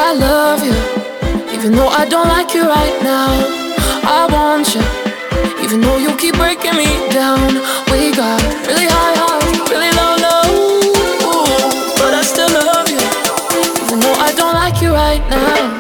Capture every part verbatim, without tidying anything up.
I love you, even though I don't like you right now. I want you, even though you keep breaking me down. We got really high highs, really low lows, but I still love you, even though I don't like you right now.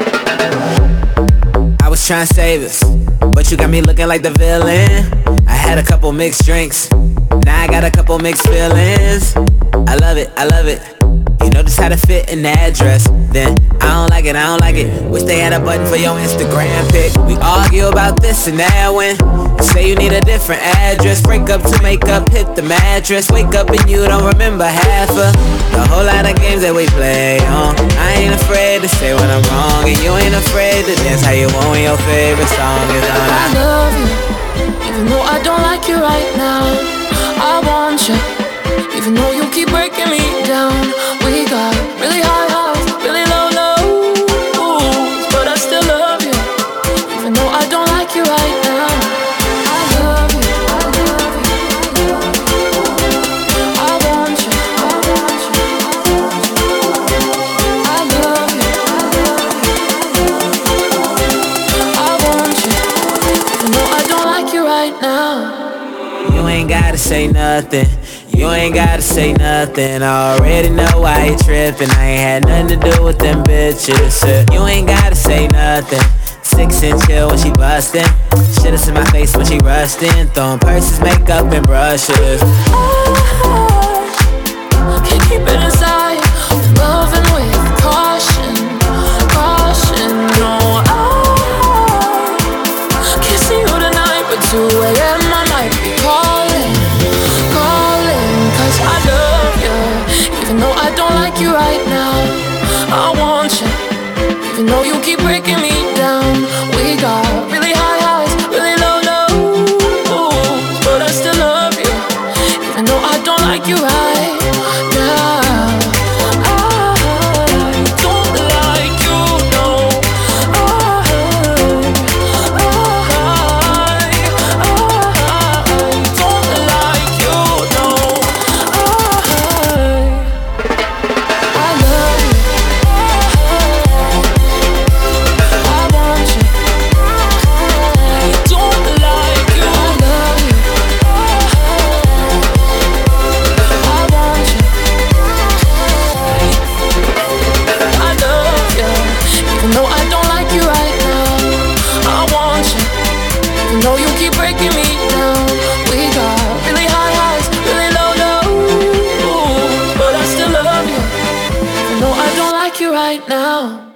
I was trying to save us, but you got me looking like the villain. I had a couple mixed drinks, now I got a couple mixed feelings. I love it, I love it. You know just how to fit in the address. Then I don't like it, I don't like it. Wish they had a button for your Instagram pic. We argue about this and that when you say you need a different address. Break up to make up, hit the mattress. Wake up and you don't remember half of the whole lot of games that we play on. I ain't afraid to say when I'm wrong, and you ain't afraid to dance how you want when your favorite song is on. I love you, even though I don't like you right now. I want you, even though you keep breaking me down. We got really high highs, really low lows, but I still love you, even though I don't like you right now. I love you, I love you, I want you, I want you, I love you, I want you, even though I don't like you right now. You ain't gotta say nothing, you ain't gotta say nothing. I already know why you trippin'. I ain't had nothing to do with them bitches. You ain't gotta say nothing. Six and chill when she bustin'. Shit is in my face when she rustin'. Throwing purses, makeup, and brushes. I can't keep it inside. Loving with caution, caution. No, I can't see you tonight, but two a m I might be calling, calling. Cause I love you, even though I don't like you right now. I want you, even though you keep breaking me down. We got really high highs, really low lows, but I still love you, even though I don't like you right now. I don't like you, no. I, I, I don't like you, no. I, I love you, I want you, I don't like you. I love you, I want you, I love you, even though I don't like you right now. I want you, even though you keep breaking me down. We got really high highs, really low lows, but I still love you, even though I don't like you right now.